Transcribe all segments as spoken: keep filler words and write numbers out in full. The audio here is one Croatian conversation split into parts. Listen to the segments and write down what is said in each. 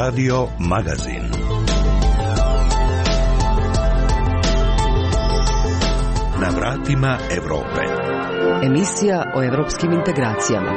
Radio Magazin. Na vratima Evrope. Emisija o evropskim integracijama.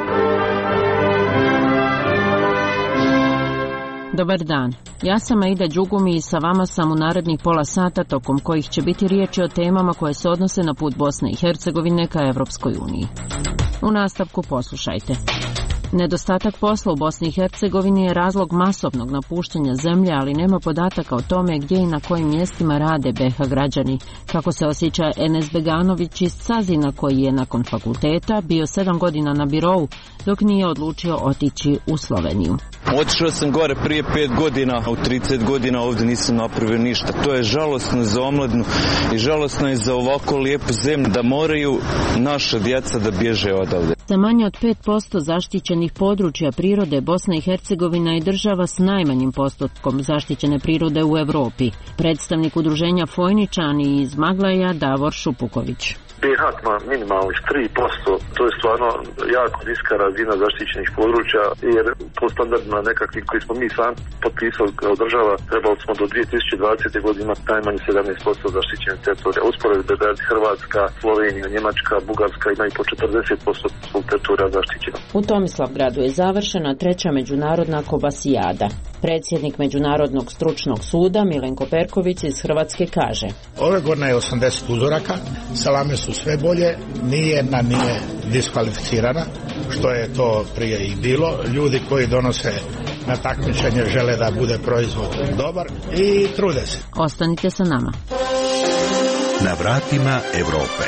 Dobar dan, ja sam Aida Đugumi i sa vama sam u narednih pola sata tokom kojih će biti riječi o temama koje se odnose na put Bosne i Hercegovine ka Evropskoj uniji. U nastavku poslušajte. Nedostatak posla u Bosni i Hercegovini je razlog masovnog napuštanja zemlje, ali nema podataka o tome gdje i na kojim mjestima rade be ha građani. Kako se osjeća Enes Beganović iz Cazina, koji je nakon fakulteta bio sedam godina na birou, dok nije odlučio otići u Sloveniju. Otišao sam gore prije pet godina, a u trideset godina ovdje nisam napravio ništa. To je žalosno za omladnu i žalosno je za ovako lijepu zemlju da moraju naša djeca da bježe odavde. Za manje od pet posto zaštićenih područja prirode Bosna i Hercegovina je država s najmanjim postotkom zaštićene prirode u Europi. Predstavnik udruženja Fojničani iz Maglaja Davor Šupuković. be ha ima minimalnih tri posto, to je stvarno jako niska razina zaštićenih područja, jer po standardima nekakvim koji smo mi sam potpisali kao država, trebali smo do dvije tisuće dvadesete godine imati najmanje sedamnaest posto zaštićenih teritorija. Usporedbe da je Hrvatska, Slovenija, Njemačka, Bugarska imaju po četrdeset posto svog teritorija zaštićeno. U Tomislavgradu je završena treća međunarodna kobasijada. Predsjednik Međunarodnog stručnog suda Milenko Perković iz Hrvatske kaže: Ove godine je osamdeset uzoraka, salame su sve bolje, nijedna nije diskvalificirana, što je to prije i bilo. Ljudi koji donose na takmičenje žele da bude proizvod dobar i trude se. Ostanite sa nama. Na vratima Evrope.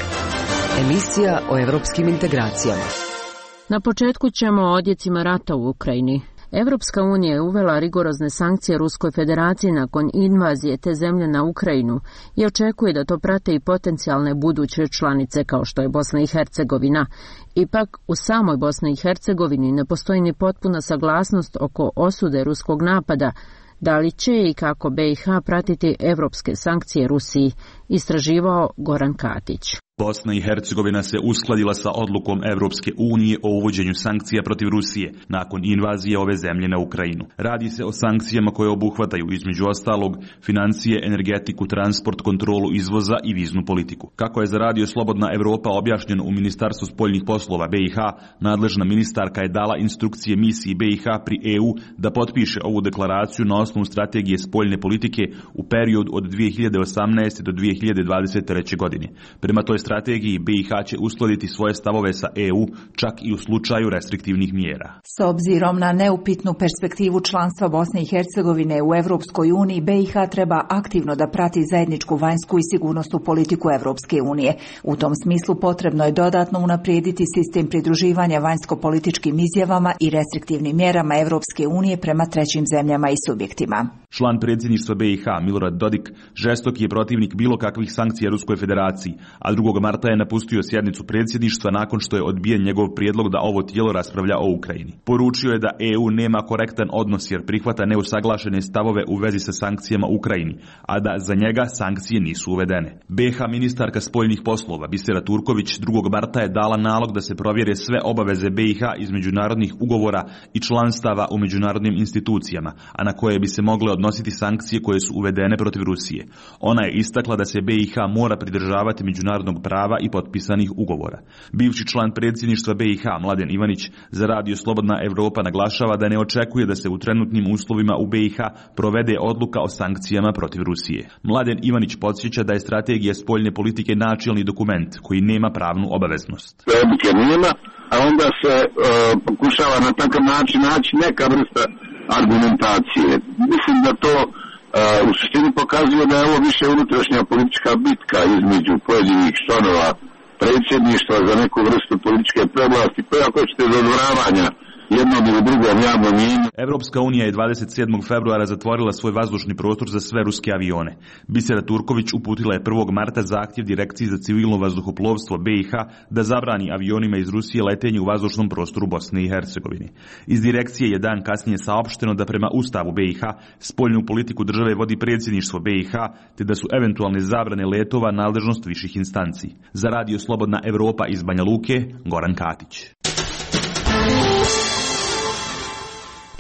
Emisija o evropskim integracijama. Na početku ćemo o odjecima rata u Ukrajini. Evropska unija je uvela rigorozne sankcije Ruskoj federaciji nakon invazije te zemlje na Ukrajinu i očekuje da to prate i potencijalne buduće članice kao što je Bosna i Hercegovina. Ipak, u samoj Bosni i Hercegovini ne postoji ni potpuna saglasnost oko osude ruskog napada. Da li će i kako be ha pratiti evropske sankcije Rusiji, istraživao Goran Katić. Bosna i Hercegovina se uskladila sa odlukom Evropske unije o uvođenju sankcija protiv Rusije nakon invazije ove zemlje na Ukrajinu. Radi se o sankcijama koje obuhvataju između ostalog financije, energetiku, transport, kontrolu izvoza i viznu politiku. Kako je za Radio Slobodna Evropa objašnjeno u Ministarstvu spoljnih poslova be ha, nadležna ministarka je dala instrukcije misiji be ha pri e u da potpiše ovu deklaraciju na osnovu strategije spoljne politike u periodu od dvije hiljade osamnaeste do dvije hiljade dvadeset treće godine. Prema toj strategiji be ha će uskladiti svoje stavove sa e u čak i u slučaju restriktivnih mjera. S obzirom na neupitnu perspektivu članstva Bosne i Hercegovine u Evropskoj uniji, be ha treba aktivno da prati zajedničku vanjsku i sigurnosnu politiku Evropske unije. U tom smislu potrebno je dodatno unaprijediti sistem pridruživanja vanjsko-političkim izjavama i restriktivnim mjerama Evropske unije prema trećim zemljama i subjektima. Član predsjedništva be ha Milorad Dodik žestok je protivnik bilo kakvih sankcija Ruskoj federaciji, a drugog marta je napustio sjednicu predsjedništva nakon što je odbijen njegov prijedlog da ovo tijelo raspravlja o Ukrajini. Poručio je da e u nema korektan odnos jer prihvata neusaglašene stavove u vezi sa sankcijama Ukrajini, a da za njega sankcije nisu uvedene. be ha ministarka spoljnih poslova Bisera Turković drugog marta je dala nalog da se provjere sve obaveze be ha iz međunarodnih ugovora i članstava u međunarodnim institucijama, a na koje bi se mogle odnositi sankcije koje su uvedene protiv Rusije. Ona je istakla da se be ha mora pridržavati međunarodnog prava i potpisanih ugovora. Bivši član predsjedništva be ha Mladen Ivanić za Radio Slobodna Evropa naglašava da ne očekuje da se u trenutnim uslovima u be ha provede odluka o sankcijama protiv Rusije. Mladen Ivanić podsjeća da je strategija spoljne politike načelni dokument koji nema pravnu obaveznost. Odluke nema, a onda se uh, pokušava na takav način naći neka vrsta argumentacije. Mislim da to Uh, u suštini pokazuje da je ovo više unutrašnja politička bitka između pojedinih članova predsjedništva za neku vrstu političke prevlasti, pa ako ćete dodvoravanja jednom ili drugom javnom mjenju. Evropska unija je dvadeset sedmog februara zatvorila svoj vazdušni prostor za sve ruske avione. Bisera Turković uputila je prvog marta zahtjev Direkciji za civilno vazduhoplovstvo be ha da zabrani avionima iz Rusije letenje u vazdušnom prostoru Bosne i Hercegovine. Iz direkcije je dan kasnije saopšteno da prema Ustavu be ha spoljnu politiku države vodi predsjedništvo be ha, te da su eventualne zabrane letova nadležnost viših instanci. Za Radio Slobodna Evropa iz Banja Luke, Goran Katić.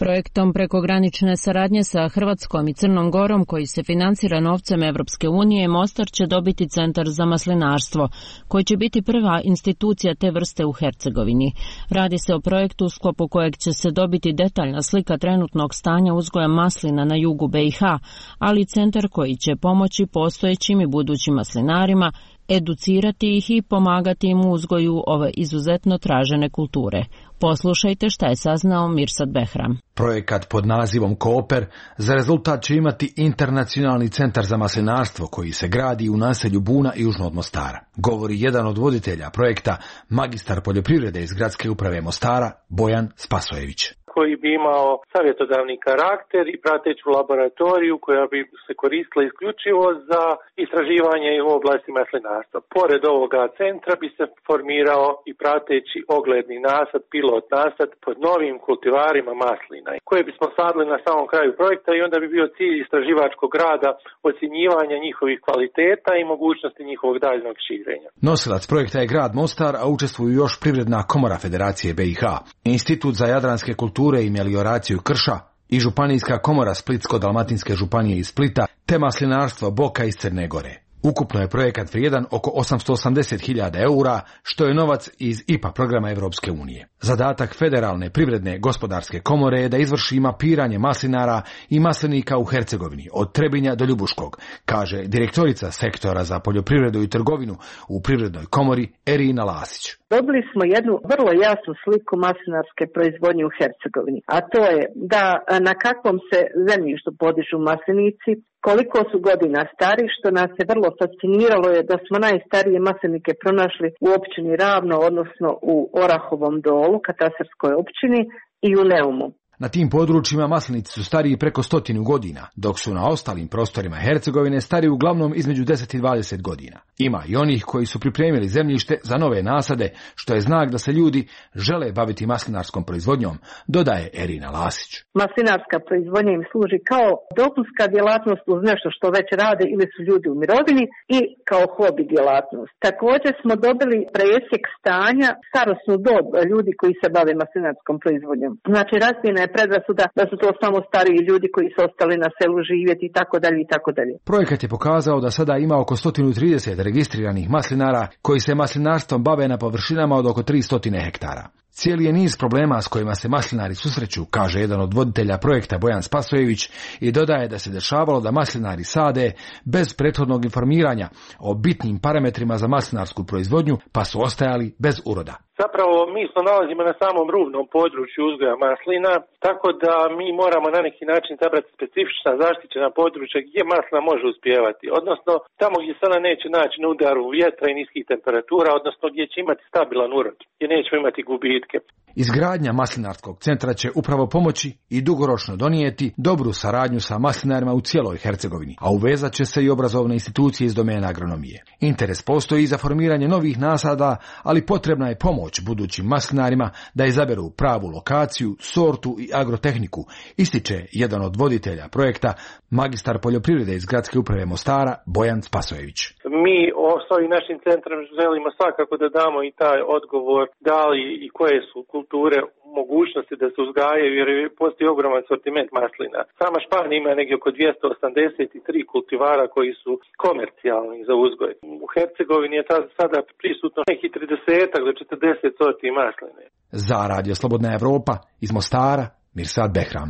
Projektom prekogranične saradnje sa Hrvatskom i Crnom Gorom, koji se financira novcem Evropske unije, Mostar će dobiti centar za maslinarstvo, koji će biti prva institucija te vrste u Hercegovini. Radi se o projektu u sklopu kojeg će se dobiti detaljna slika trenutnog stanja uzgoja maslina na jugu B i H, ali centar koji će pomoći postojećim i budućim maslinarima, educirati ih i pomagati im u uzgoju ove izuzetno tražene kulture. Poslušajte šta je saznao Mirsad Behram. Projekat pod nazivom Kooper za rezultat će imati internacionalni centar za maslinarstvo koji se gradi u naselju Buna južno od Mostara. Govori jedan od voditelja projekta, magistar poljoprivrede iz gradske uprave Mostara, Bojan Spasojević, koji bi imao savjetodavni karakter i prateću laboratoriju koja bi se koristila isključivo za istraživanje u oblasti maslinarstva. Pored ovoga centra bi se formirao i prateći ogledni nasad, pilot nasad pod novim kultivarima maslina, koje bismo sadili na samom kraju projekta i onda bi bio cilj istraživačkog rada ocjenjivanja njihovih kvaliteta i mogućnosti njihovog daljnog širenja. Nosilac projekta je grad Mostar, a učestvuju još Privredna komora Federacije B i H, Institut za jadranske kulture i melioraciju krša i Županijska komora Splitsko-dalmatinske županije iz Splita te maslinarstvo Boka iz Crne Gore. Ukupno je projekat vrijedan oko osamsto osamdeset hiljada eura, što je novac iz I P A programa Evropske unije. Zadatak Federalne privredne gospodarske komore je da izvrši mapiranje maslinara i maslinika u Hercegovini, od Trebinja do Ljubuškog, kaže direktorica sektora za poljoprivredu i trgovinu u Privrednoj komori Erina Lasić. Dobili smo jednu vrlo jasnu sliku maslinarske proizvodnje u Hercegovini, a to je da na kakvom se zemljištu podižu maslinici, koliko su godina stari, što nas je vrlo fasciniralo je da smo najstarije maslinike pronašli u općini Ravno, odnosno u Orahovom Dolu, katastarskoj općini, i u Neumu. Na tim područjima maslinici su stariji preko stotinu godina, dok su na ostalim prostorima Hercegovine stari uglavnom između deset i dvadeset godina. Ima i onih koji su pripremili zemljište za nove nasade, što je znak da se ljudi žele baviti maslinarskom proizvodnjom, dodaje Erina Lasić. Maslinarska proizvodnja im služi kao dopunska djelatnost uz nešto što već rade ili su ljudi u mirovini i kao hobi djelatnost. Također smo dobili presjek stanja, starosnu dob ljudi koji se bave maslinarskom proizvodnjom. Znači, razvijena je predrasuda da su to samo stariji ljudi koji su ostali na selu živjeti i tako dalje i tako dalje. Projekat je pokazao da sada ima oko sto trideset registriranih maslinara koji se maslinarstvom bave na površinama od oko tristo hektara. Cijeli je niz problema s kojima se maslinari susreću, kaže jedan od voditelja projekta Bojan Spasojević, i dodaje da se dešavalo da maslinari sade bez prethodnog informiranja o bitnim parametrima za maslinarsku proizvodnju, pa su ostajali bez uroda. Zapravo mi se nalazimo na samom rubnom području uzgoja maslina, tako da mi moramo na neki način zabrati specifična zaštićena područja gdje maslina može uspijevati, odnosno tamo gdje se ona neće naći na udaru vjetra i niskih temperatura, odnosno gdje će imati stabilan urod, gdje nećemo imati gubitke. Izgradnja maslinarskog centra će upravo pomoći i dugoročno donijeti dobru saradnju sa maslinarima u cijeloj Hercegovini, a uvezat će se i obrazovne institucije iz domena agronomije. Interes postoji za formiranje novih nasada, ali potrebna je pomoć budućim maslinarima da izaberu pravu lokaciju, sortu i agrotehniku, ističe jedan od voditelja projekta, magistar poljoprivrede iz gradske uprave Mostara, Bojan Spasojević. Mi s ovim našim centrom želimo svakako da damo i taj odgovor da li i koje su kulture mogućnosti da se uzgajaju, jer postoji ogroman sortiment maslina. Sama Španija ima negdje oko dvjesto osamdeset tri kultivara koji su komercijalni za uzgoj. U Hercegovini je sada prisutno neki trideset do četrdeset sorti masline. Za Radio Slobodna Evropa iz Mostara, Mirsad Behram.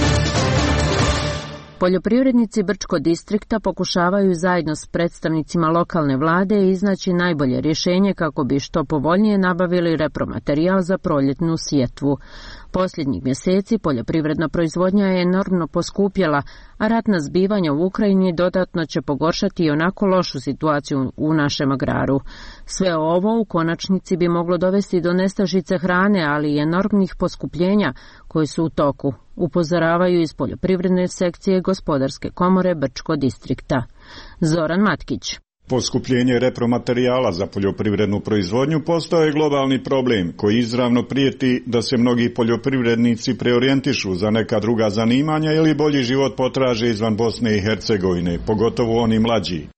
Poljoprivrednici Brčko distrikta pokušavaju zajedno s predstavnicima lokalne vlade iznaći najbolje rješenje kako bi što povoljnije nabavili repromaterijal za proljetnu sjetvu. Posljednjih mjeseci poljoprivredna proizvodnja je enormno poskupjela, a ratna zbivanja u Ukrajini dodatno će pogoršati i onako lošu situaciju u našem agraru. Sve ovo u konačnici bi moglo dovesti do nestašice hrane, ali i enormnih poskupljenja koji su u toku, upozoravaju iz poljoprivredne sekcije Gospodarske komore Brčko distrikta. Zoran Matkić. Poskupljenje repromaterijala za poljoprivrednu proizvodnju postao je globalni problem koji izravno prijeti da se mnogi poljoprivrednici preorijentišu za neka druga zanimanja ili bolji život potraže izvan Bosne i Hercegovine, pogotovo oni mlađi.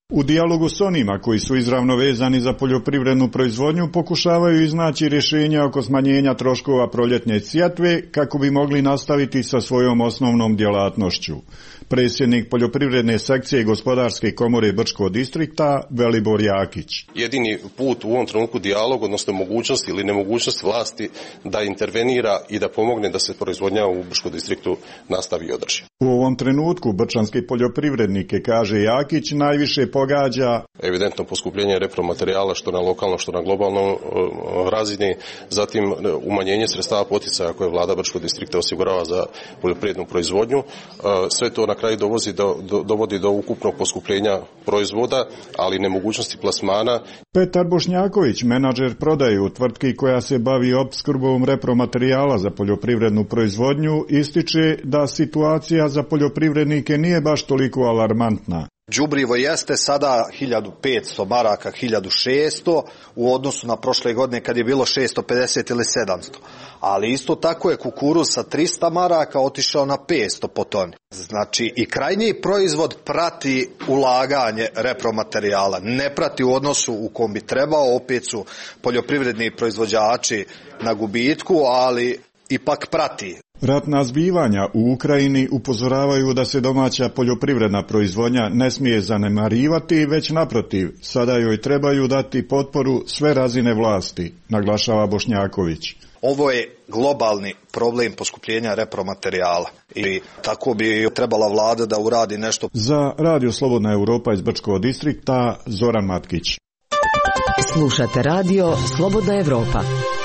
U dijalogu s onima koji su izravno vezani za poljoprivrednu proizvodnju pokušavaju iznaći rješenja oko smanjenja troškova proljetne sjetve kako bi mogli nastaviti sa svojom osnovnom djelatnošću. Predsjednik poljoprivredne sekcije Gospodarske komore Brčkog distrikta Velibor Jakić. Jedini put u ovom trenutku dijalog, odnosno mogućnost ili nemogućnost vlasti da intervenira i da pomogne da se proizvodnja u Brčkom distriktu nastavi i održi. U ovom trenutku brčanske poljoprivrednike, kaže Jakić, najviše pogađa evidentno poskupljenje repromaterijala što na lokalnom, što na globalnom razini, zatim umanjenje sredstava poticaja koje vlada Brčkog distrikta osigurava za poljoprivrednu proizvodnju. Sve to na kraju dovodi do, do, dovodi do ukupnog poskupljenja proizvoda, ali nemogućnosti plasmana. Petar Bošnjaković, menadžer prodaje u tvrtki koja se bavi opskrbom repromaterijala za poljoprivrednu proizvodnju, ističe da situacija za poljoprivrednike nije baš toliko alarmantna. Đubrivo jeste sada hiljadu petsto maraka, hiljadu šesto u odnosu na prošle godine kad je bilo šesto pedeset ili sedamsto. Ali isto tako je kukuruz sa trista maraka otišao na petsto po toni. Znači i krajnji proizvod prati ulaganje repromaterijala. Ne prati u odnosu u kom bi trebao, opet su poljoprivredni proizvođači na gubitku, ali ipak prati. Ratna zbivanja u Ukrajini upozoravaju da se domaća poljoprivredna proizvodnja ne smije zanemarivati, već naprotiv, sada joj trebaju dati potporu sve razine vlasti, naglašava Bošnjaković. Ovo je globalni problem poskupljenja repromaterijala i tako bi trebala vlada da uradi nešto. Za Radio Slobodna Europa iz Brčkog distrikta, Zoran Matkić. Slušate radio Slobodna Europa.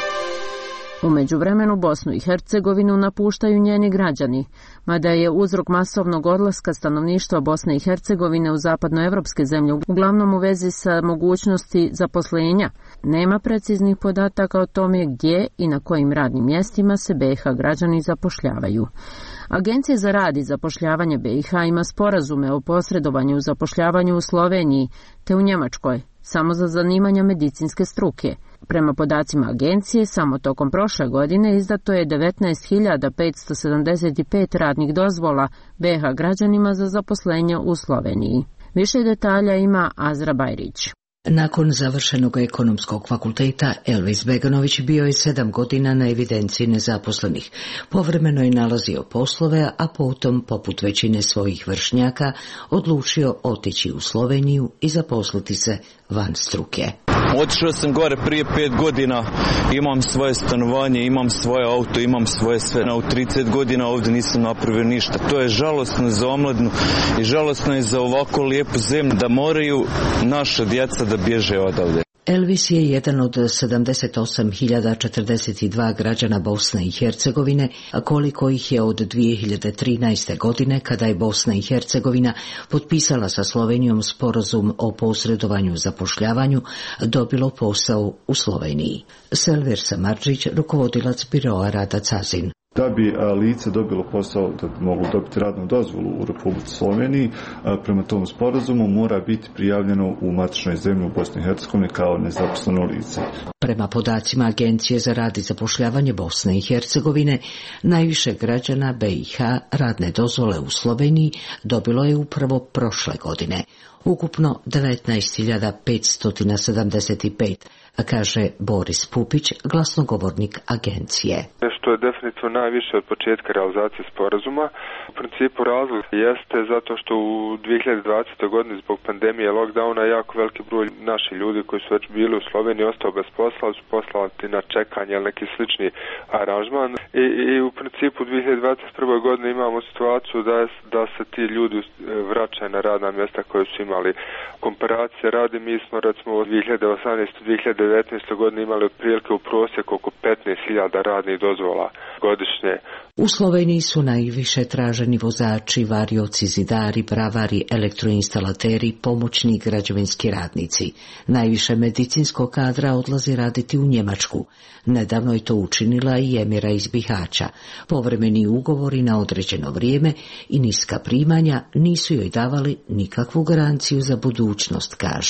U međuvremenu Bosnu i Hercegovinu napuštaju njeni građani, mada je uzrok masovnog odlaska stanovništva Bosne i Hercegovine u zapadnoevropske zemlje uglavnom u vezi sa mogućnosti zaposlenja. Nema preciznih podataka o tome gdje i na kojim radnim mjestima se B i H građani zapošljavaju. Agencija za rad i zapošljavanje B i H ima sporazume o posredovanju u zapošljavanju u Sloveniji te u Njemačkoj, samo za zanimanja medicinske struke. Prema podacima agencije, samo tokom prošle godine izdato je devetnaest hiljada petsto sedamdeset pet radnih dozvola B i H građanima za zaposlenje u Sloveniji. Više detalja ima Azra Bajrić. Nakon završenog ekonomskog fakulteta, Elvis Beganović bio je sedam godina na evidenciji nezaposlenih. Povremeno je nalazio poslove, a potom, poput većine svojih vršnjaka, odlučio otići u Sloveniju i zaposliti se van struke. Otišao sam gore prije pet godina, imam svoje stanovanje, imam svoje auto, imam svoje sve. Na u trideset godina ovdje nisam napravio ništa. To je žalosno za omladnu i žalosno je za ovako lijepu zemlju da moraju naša djeca da bježe odavde. Elvis je jedan od sedamdeset osam hiljada četrdeset dva građana Bosne i Hercegovine, a koliko ih je od dvije hiljade trinaeste. godine, kada je Bosna i Hercegovina potpisala sa Slovenijom sporazum o posredovanju zapošljavanju, dobilo posao u Sloveniji. Selver Samardžić, rukovodilac biroa rada Cazin. Da bi lice dobilo posao, da bi moglo dobiti radnu dozvolu u Republici Sloveniji, prema tom sporazumu mora biti prijavljeno u matičnoj zemlji u Bosni i Hercegovini kao nezaposleno lice. Prema podacima Agencije za rad i zapošljavanje Bosne i Hercegovine, najviše građana B i H radne dozvole u Sloveniji dobilo je upravo prošle godine. Ukupno devetnaest hiljada petsto sedamdeset pet, kaže Boris Pupić, glasnogovornik agencije. Što je definitivno najviše od početka realizacije sporazuma. U principu razlog jeste zato što u dvije hiljade dvadesete. godini zbog pandemije lockdowna jako veliki broj naših ljudi koji su već bili u Sloveniji ostao bez posla, su poslati na čekanje ili neki slični aranžman. I, i u principu u dvije hiljade dvadeset prve. godine imamo situaciju da, da se ti ljudi vraćaju na radna mjesta koje su imali. Komparacije radi, mi smo recimo od dvije hiljade osamnaeste. do dvije hiljade devetnaeste. godine imali otprilike u prosjeku oko petnaest hiljada radnih dozvola godišnje. U Sloveniji su najviše traženi vozači, varioci, zidari, bravari, elektroinstalateri, pomoćni građevinski radnici. Najviše medicinskog kadra odlazi raditi u Njemačku. Nedavno je to učinila i Emira iz Bihaća. Povremeni ugovori na određeno vrijeme i niska primanja nisu joj davali nikakvu garanciju za budućnost, kaže.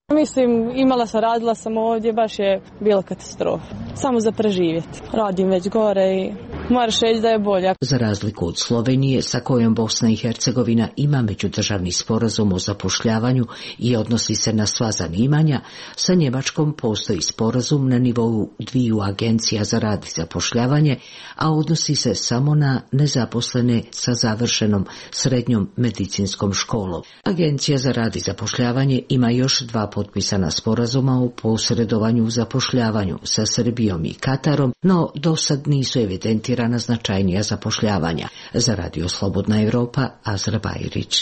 Mislim, imala sam, radila sam ovdje, baš je bila katastrofa. Samo za preživjeti. Radim već gore i moraš reći da je bolja. Za razliku od Slovenije, sa kojom Bosna i Hercegovina ima međudržavni sporazum o zapošljavanju i odnosi se na sva zanimanja, sa Njemačkom postoji sporazum na nivou dviju agencija za rad i zapošljavanje, a odnosi se samo na nezaposlene sa završenom srednjom medicinskom školom. Agencija za rad i zapošljavanje ima još dva potpisana sporazuma o posredovanju u zapošljavanju sa Srbijom i Katarom, no do sad nisu evidentirana značajnija zapošljavanja. Za Radio Slobodna Evropa, Azra Bajrić.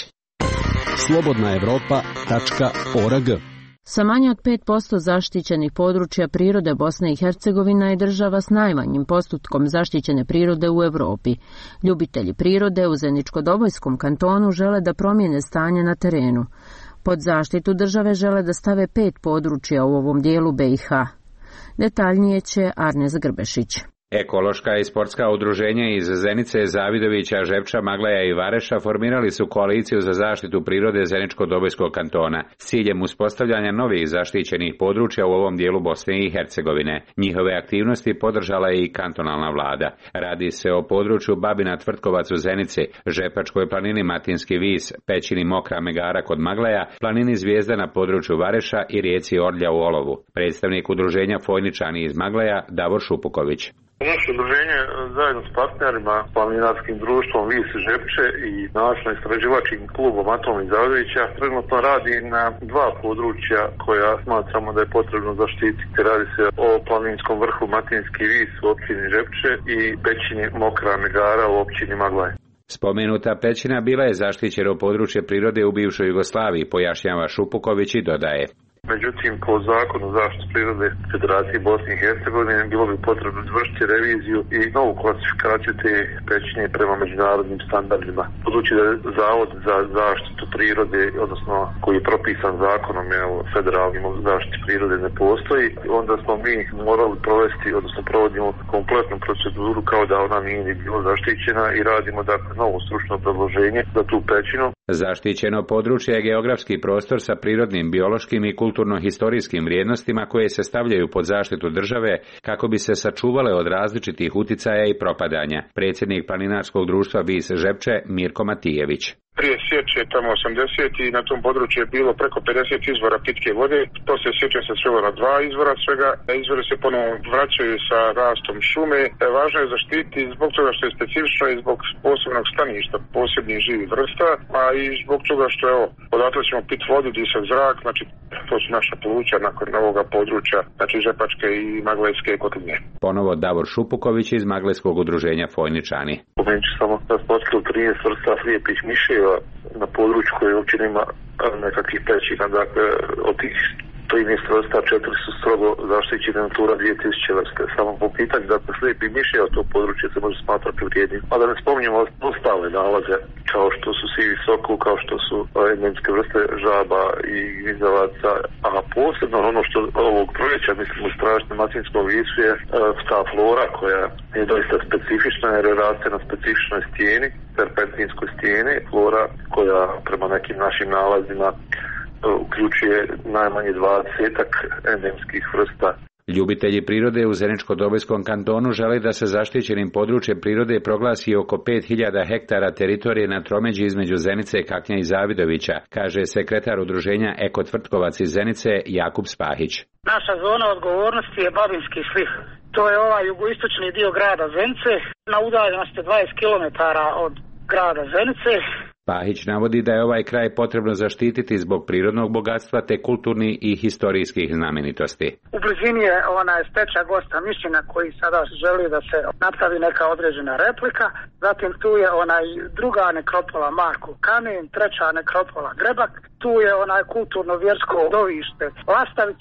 slobodna evropa tačka org. Sa manje od pet posto zaštićenih područja prirode Bosna i Hercegovina je država s najmanjim postotkom zaštićene prirode u Europi. Ljubitelji prirode u Zeničko-Dobojskom kantonu žele da promijene stanje na terenu. Pod zaštitu države žele da stave pet područja u ovom dijelu B i H. Detaljnije će Arnes Grbešić. Ekološka i sportska udruženja iz Zenice, Zavidovića, Žepča, Maglaja i Vareša formirali su koaliciju za zaštitu prirode Zeničko-Dobojskog kantona s ciljem uspostavljanja novih zaštićenih područja u ovom dijelu Bosne i Hercegovine. Njihove aktivnosti podržala je i kantonalna vlada. Radi se o području Babina Tvrtkovac u Zenici, Žepačkoj planini Matinski vis, Pećini Mokra Megara kod Maglaja, planini Zvijezda na području Vareša i rijeci Orlja u Olovu. Predstavnik udruženja Fojničani iz Maglaja, Davor Šupuković. Naše udruženje zajedno s partnerima, planinarskim društvom Vis Žepče i naučno-istraživačkim klubom Atom iz Zavidovića trenutno radi na dva područja koja smatramo da je potrebno zaštititi. Radi se o planinskom vrhu Matinski Vis u općini Žepče i pećini Mokra Megara u općini Maglaj. Spomenuta pećina bila je zaštićeno područje prirode u bivšoj Jugoslaviji, pojašnjava Šupuković i dodaje. Međutim, po zakonu o zaštiti prirode Federacije Bosne i Hercegovine bilo bi potrebno izvršiti reviziju i novu klasifikaciju te pećine prema međunarodnim standardima. Budući da je Zavod za zaštitu prirode, odnosno koji je propisan zakonom o federalnim o zaštiti prirode ne postoji, onda smo mi morali provesti, odnosno provodimo kompletnu proceduru kao da ona nije ni bila zaštićena i radimo dakle novo stručno predloženje za tu pećinu. Zaštićeno područje je geografski prostor sa prirodnim, biološkim i kulturno-historijskim vrijednostima koje se stavljaju pod zaštitu države kako bi se sačuvale od različitih uticaja i propadanja. Predsjednik planinarskog društva Vis Žepče Mirko Matijević. Prije sječe tamo osamdeset i na tom području je bilo preko pedeset izvora pitke vode. Poslije sječe se svelo na dva izvora svega. Izvori se ponovo vraćaju sa rastom šume. Važno je zaštiti zbog toga što je specifično i zbog posebnog staništa, posebnih živih vrsta, a i zbog toga što evo, odatle ćemo pit vodu, disat zrak, znači to su naša pluća nakon ovoga područja, znači Žepačke i Maglajske kotline. Ponovo Davor Šupuković iz Maglajskog udruženja Fojničani. Pomenut ću samo da smo otkrili trinaest vrsta slijepih miševa na području koje uopće nema nekakvih pećina, dakle od tih trinaest vrsta četiri su strogo zaštićene Natura dvije tisuće vrste. Samo po pitanju, dakle slijepi miševa to područje se može smatrati vrijednim. A da ne spominjemo ostale nalaze kao što su sivi sokol, kao što su endemske vrste žaba i gvizavaca, a posebno ono što ovog proljeća mislim u strašnom Matinskom visu je ta flora koja je doista specifična jer raste na specifičnoj stijeni, serpentinskoj stijeni, flora koja prema nekim našim nalazima uključuje najmanje dvadesetak endemskih vrsta. Ljubitelji prirode u Zeničko-Dobojskom kantonu žele da se zaštićenim područjem prirode proglasi oko pet hiljada hektara teritorije na tromeđi između Zenice, Kaknja i Zavidovića, kaže sekretar udruženja Eko Tvrtkovac iz Zenice Jakub Spahić. Naša zona odgovornosti je Babinski sliv. To je ovaj jugoistočni dio grada Zenice, na udaljenosti dvadeset kilometara od grada Zenice. Pahić navodi da je ovaj kraj potrebno zaštititi zbog prirodnog bogatstva te kulturnih i historijskih znamenitosti. U blizini je onaj stečaj Gosta Mišina koji sada želi da se napravi neka određena replika. Zatim tu je onaj druga nekropola Marko Kamen, treća nekropola Grebak. Tu je onaj kulturno-vjersko dovište Lastavica.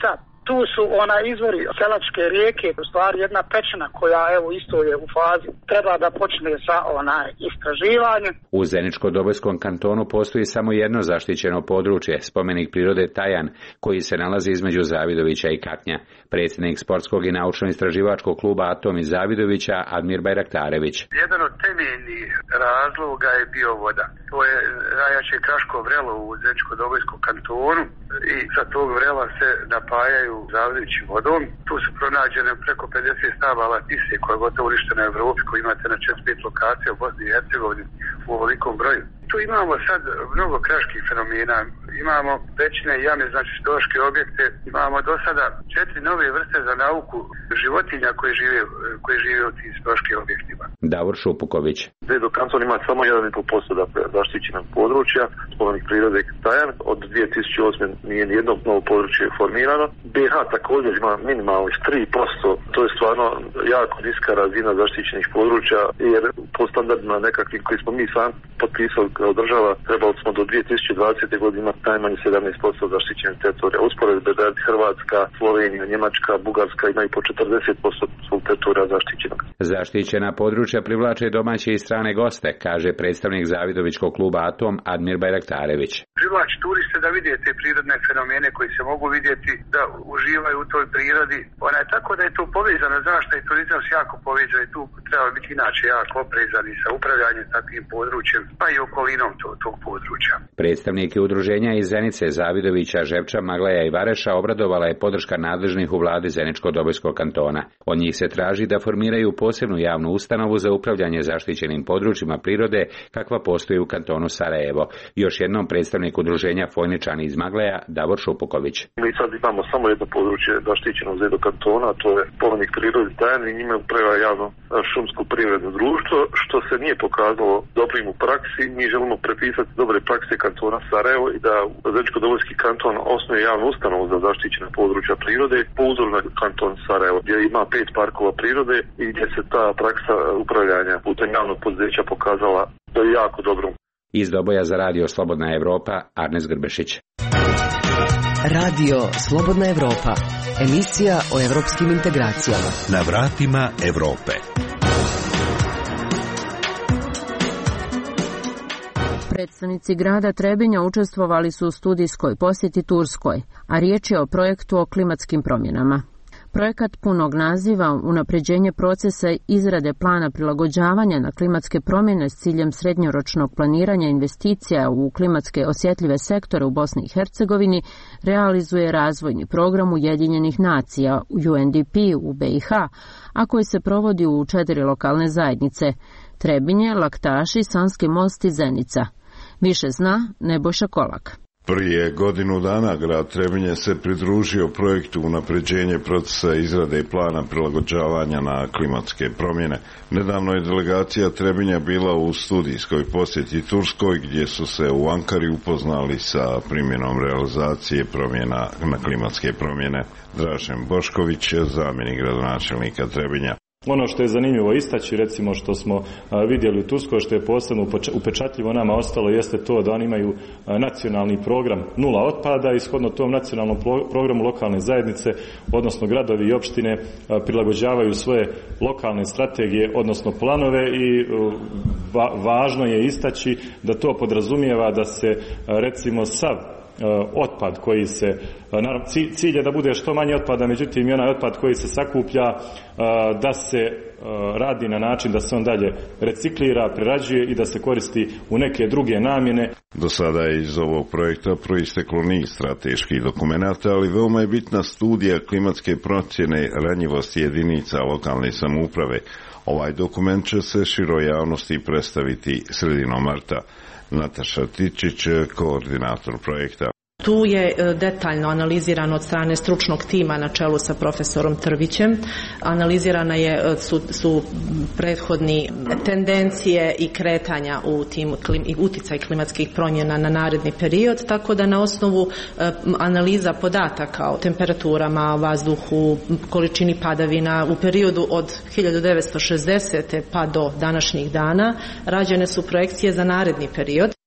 Tu su ona izvori Selačke rijeke, u stvari jedna pećina koja evo isto je u fazi, treba da počne sa onaj istraživanjem. U Zeničko-Dobojskom kantonu postoji samo jedno zaštićeno područje, spomenik prirode Tajan, koji se nalazi između Zavidovića i Kaknja. Predsjednik sportskog i naučno-istraživačkog kluba Atom iz Zavidovića, Admir Bajraktarević. Jedan od temeljnih razloga je bio voda. To je najjače kraško vrelo u Zeničko-Dobojskom kantonu i sa tog vrela se napajaju Zavidovićim vodom. Tu su pronađene preko pedeset stabala tise koja je gotovo uništena u Evropi, koju imate na četrdeset pet lokacija u Bosni i Hercegovini u ovolikom broju. Tu imamo sad mnogo kraških fenomena, imamo pećine i jame, znači speleološke objekte, imamo do sada četiri nove vrste za nauku životinja koje žive, koje žive u tim speleološkim objektima. Davor Šupuković. Zedo kanton ima samo jedan i pol posto zaštićenog područja, spomenik prirode Tajan. Od dvije tisuće osme nije nijedno novo područje formirano. B H također ima minimalno tri posto, to je stvarno jako niska razina zaštićenih područja, jer po standardima nekakvim koji smo mi sam potpisali kao država, trebali smo do dvije tisuće dvadesete godine imati najmanje sedamnaest posto zaštićenih teritorija. Usporedbe da Hrvatska, Slovenija, Njemačka, Bugarska imaju po četrdeset posto svog teritorija zaštićenog. Zaštićena područja privlače domaće i strane goste, kaže predstavnik Zavidovićkog kluba Atom Admir Bajraktarević. Privlači turiste da vide te prirodne fenomene koji se mogu vidjeti, da uživaju u toj prirodi. Ona je tako da je tu povezana zaštita i turizam s jako povezan i tu treba biti inače jako oprezan i sa upravljanjem takvim područjem, pa i okolinom tog, tog područja. Predstavniki udruženja iz Zenice, Zavidovića, Žepča, Magleja i Vareša obradovala je podrška nadležnih u vladi Zeničko-Dobojskog kantona. Od njih se traži da formiraju posebnu javnu ustanovu za upravljanje zaštićenim područjima prirode kakva postoji u kantonu Sarajevo. Još jednom predstavnik udruženja Fojničani iz Magleja, Davor Šupuković. Mi sad imamo samo jedno područje zaštićeno u Zedo kantona, to je spomenik prirode Tajan i njime upravlja javno šumsko privredno društvo, što se nije pokazalo dobrim u praksi. Mi želimo prepisati dobre prakse kantona Sarajevo i da Zeničko-Dobojski kanton osnuje javnu ustanovu za zaštićena područja prirode po uzoru na kanton Sarajevo, gdje ima pet parkova prirode i gdje se ta praksa upravljanja putem javnog poduzeća pokazala da je jako dobro. Iz Doboja za radio Slobodna Evropa, Arnes Grbešić. Radio Slobodna Evropa, emisija o evropskim integracijama. Na vratima Evrope. Predstavnici grada Trebinja učestvovali su u studijskoj posjeti Turskoj, a riječ je o projektu o klimatskim promjenama. Projekat punog naziva unapređenje procesa izrade plana prilagođavanja na klimatske promjene s ciljem srednjoročnog planiranja investicija u klimatske osjetljive sektore u Bosni i Hercegovini realizuje razvojni program Ujedinjenih nacija U N D P u B i H, a koji se provodi u četiri lokalne zajednice: Trebinje, Laktaši, Sanski Most i Zenica. Više zna Nebojša Kolak. Prije godinu dana grad Trebinje se pridružio projektu unapređenje procesa izrade i plana prilagođavanja na klimatske promjene. Nedavno je delegacija Trebinja bila u studijskoj posjeti Turskoj, gdje su se u Ankari upoznali sa primjenom realizacije promjena na klimatske promjene. Dražen Bošković, zamjenik gradonačelnika Trebinja. Ono što je zanimljivo istaći, recimo što smo vidjeli u Turskoj, što je posebno upečatljivo nama ostalo, jeste to da oni imaju nacionalni program nula otpada i shodno tom nacionalnom programu lokalne zajednice, odnosno gradovi i opštine prilagođavaju svoje lokalne strategije, odnosno planove i važno je istaći da to podrazumijeva da se recimo sav otpad koji se, cilj je da bude što manje otpada, međutim i onaj otpad koji se sakuplja da se radi na način da se on dalje reciklira, prerađuje i da se koristi u neke druge namjene. Do sada je iz ovog projekta proisteklo niz strateških dokumenata, ali veoma je bitna studija klimatske procjene ranjivosti jedinica lokalne samouprave. Ovaj dokument će se široj javnosti predstaviti sredinom marta. Nataša Tičić, koordinator projekta. Tu je detaljno analizirano od strane stručnog tima na čelu sa profesorom Trvićem. Analizirana je, su, su prethodni tendencije i kretanja u tim klim, i uticaj klimatskih promjena na naredni period, tako da na osnovu eh, analiza podataka o temperaturama, vazduhu, količini padavina u periodu od hiljadu devetsto šezdesete pa do današnjih dana rađene su projekcije za naredni period.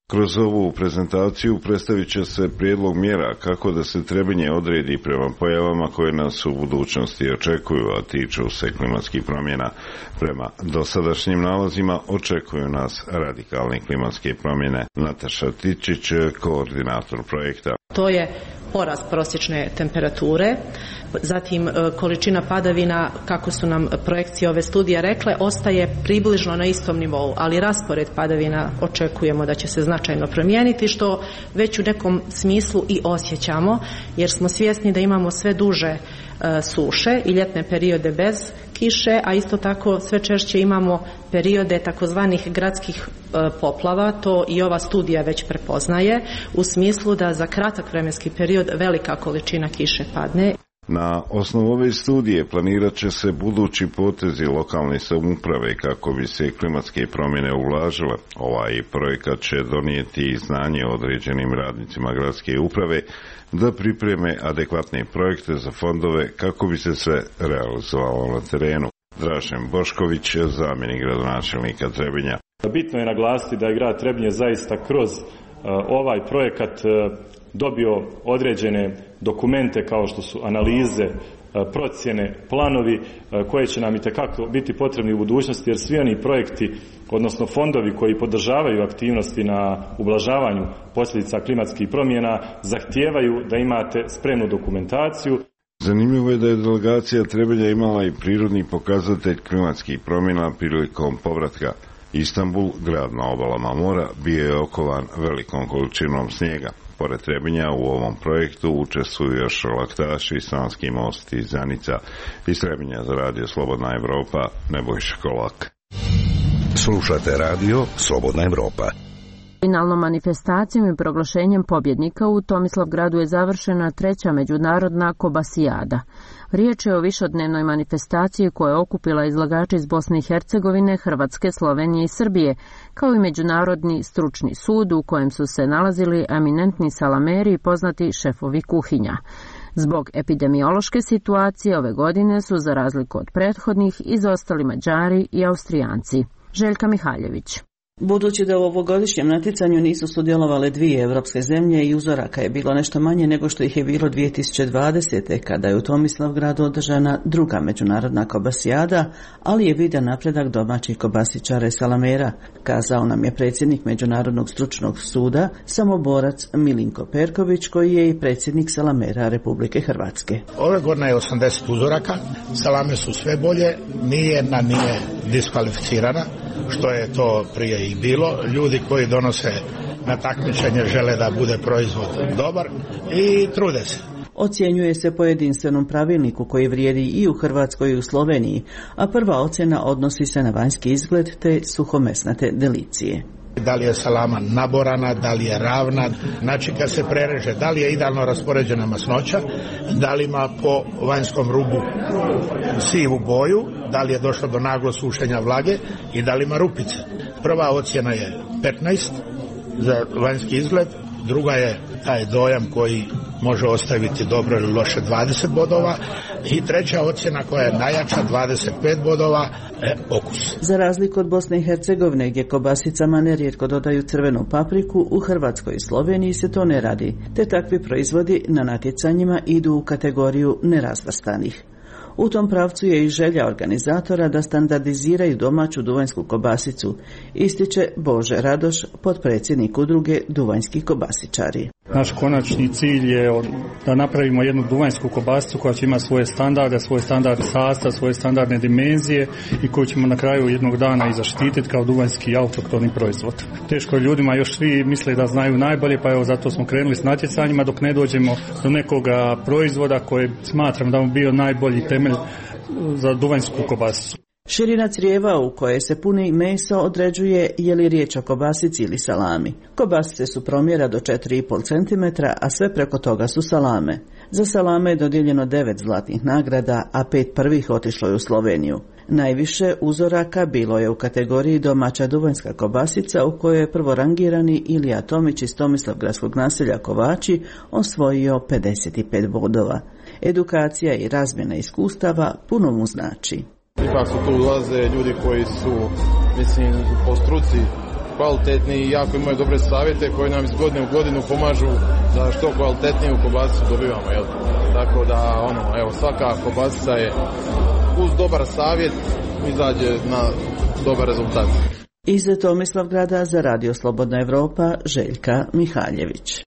Kroz ovu prezentaciju predstavit će se prijedlog mjera kako da se Trebinje odredi prema pojavama koje nas u budućnosti očekuju, a tiču se klimatskih promjena. Prema dosadašnjim nalazima očekuju nas radikalne klimatske promjene. Nataša Tičić, koordinator projekta. To je porast prosječne temperature, zatim količina padavina, kako su nam projekcije ove studije rekle, ostaje približno na istom nivou, ali raspored padavina očekujemo da će se značajno promijeniti, što već u nekom smislu i osjećamo, jer smo svjesni da imamo sve duže suše i ljetne periode bez kiše, a isto tako sve češće imamo periode takozvanih gradskih poplava. To i ova studija već prepoznaje u smislu da za kratak vremenski period velika količina kiše padne. Na osnovu ove studije planirat će se budući potezi lokalne samouprave kako bi se klimatske promjene ublažile. Ovaj projekat će donijeti znanje određenim radnicima gradske uprave da pripreme adekvatne projekte za fondove kako bi se sve realizovalo na terenu. Dražen Bošković, zamjenik gradonačelnika Trebinja. Bitno je naglasiti da je grad Trebinje zaista kroz uh, ovaj projekat uh, dobio određene dokumente kao što su analize, procjene, planovi koje će nam itekako biti potrebni u budućnosti, jer svi oni projekti, odnosno fondovi koji podržavaju aktivnosti na ublažavanju posljedica klimatskih promjena, zahtijevaju da imate spremnu dokumentaciju. Zanimljivo je da je delegacija Trebinja imala i prirodni pokazatelj klimatskih promjena prilikom povratka. Istanbul, grad na obalama mora, bio je okovan velikom količinom snijega. Pored Trebinja u ovom projektu učestvuju još Laktaši, Sanski most i Zanica. Iz Trebinja za radio Slobodna Evropa, Nebojša Kolak. Slušate radio Slobodna Evropa. Finalnom manifestacijom i proglašenjem pobjednika u Tomislavgradu je završena treća međunarodna kobasijada. Riječ je o višednevnoj manifestaciji koja je okupila izlagače iz Bosne i Hercegovine, Hrvatske, Slovenije i Srbije, kao i Međunarodni stručni sud u kojem su se nalazili eminentni salameri i poznati šefovi kuhinja. Zbog epidemiološke situacije ove godine su, za razliku od prethodnih, izostali Mađari i Austrijanci. Željka Mihaljević. Budući da u ovogodišnjem natjecanju nisu sudjelovale dvije evropske zemlje i uzoraka je bilo nešto manje nego što ih je bilo dvije tisuće dvadesete. kada je u Tomislavgradu održana druga međunarodna kobasijada, ali je vidan napredak domaćih kobasičara i salamera, kazao nam je predsjednik Međunarodnog stručnog suda, samoborac Milinko Perković, koji je i predsjednik salamera Republike Hrvatske. Ove godine je osamdeset uzoraka, salame su sve bolje, nijedna nije diskvalificirana, što je to prije i bilo. Ljudi koji donose na takmičenje žele da bude proizvod dobar i trude se. Ocjenjuje se po jedinstvenom pravilniku koji vrijedi i u Hrvatskoj i u Sloveniji, a prva ocjena odnosi se na vanjski izgled te suhomesnate delicije. Da li je salama naborana, da li je ravna, znači kad se prereže, da li je idealno raspoređena masnoća, da li ima po vanjskom rubu sivu boju, da li je došlo do naglo sušenja vlage i da li ima rupice. Prva ocjena je petnaest za vanjski izgled, druga je taj dojam koji može ostaviti dobro ili loše dvadeset bodova i treća ocjena koja je najjača dvadeset pet bodova je okus. Za razliku od Bosne i Hercegovine gdje kobasicama nerijetko dodaju crvenu papriku, u Hrvatskoj i Sloveniji se to ne radi, te takvi proizvodi na natjecanjima idu u kategoriju nerazvrstanih. U tom pravcu je i želja organizatora da standardiziraju domaću duvanjsku kobasicu, ističe Bože Radoš, potpredsjednik udruge Duvanjski kobasičari. Naš konačni cilj je da napravimo jednu duvanjsku kobasicu koja će imati svoje standarde, svoje standardne sastav, svoje standardne dimenzije i koju ćemo na kraju jednog dana i zaštititi kao duvanjski autohtoni proizvod. Teško je ljudima, još svi misle da znaju najbolje, pa evo zato smo krenuli s natjecanjima dok ne dođemo do nekoga proizvoda koji smatram da mu bio najbolji temelj za duvanjsku kobasicu. Širina crijeva u koje se puni meso određuje je li riječ o kobasici ili salami. Kobasice su promjera do četiri i pol centimetra, a sve preko toga su salame. Za salame je dodijeljeno devet zlatnih nagrada, a pet prvih otišlo je u Sloveniju. Najviše uzoraka bilo je u kategoriji domaća duvanjska kobasica u kojoj je prvorangirani Ilija Tomić iz Tomislavgradskog naselja Kovači osvojio pedeset pet bodova. Edukacija i razmjena iskustava puno mu znači. Ipak su tu ulaze ljudi koji su, mislim, po struci kvalitetni i jako imaju dobre savjete koji nam iz godine u godinu pomažu da što kvalitetniju kobasicu dobivamo, jel? Tako da, ono, evo, svaka kobasica je uz dobar savjet izađe na dobar rezultat. Iz Tomislavgrada za Radio Slobodna Evropa, Željka Mihaljević.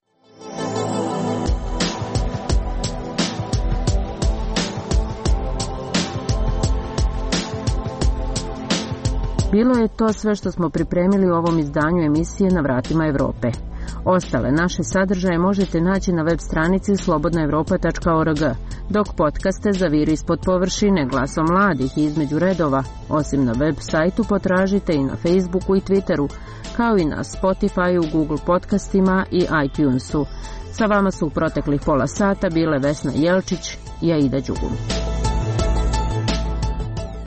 Bilo je to sve što smo pripremili u ovom izdanju emisije Na vratima Evrope. Ostale naše sadržaje možete naći na web stranici slobodna evropa tačka org, dok podcaste Zaviri ispod površine, Glasom mladih i Između redova, osim na web sajtu, potražite i na Facebooku i Twitteru, kao i na Spotifyu, Google podcastima i iTunesu. Sa vama su u proteklih pola sata bile Vesna Jelčić i Aida Đugum.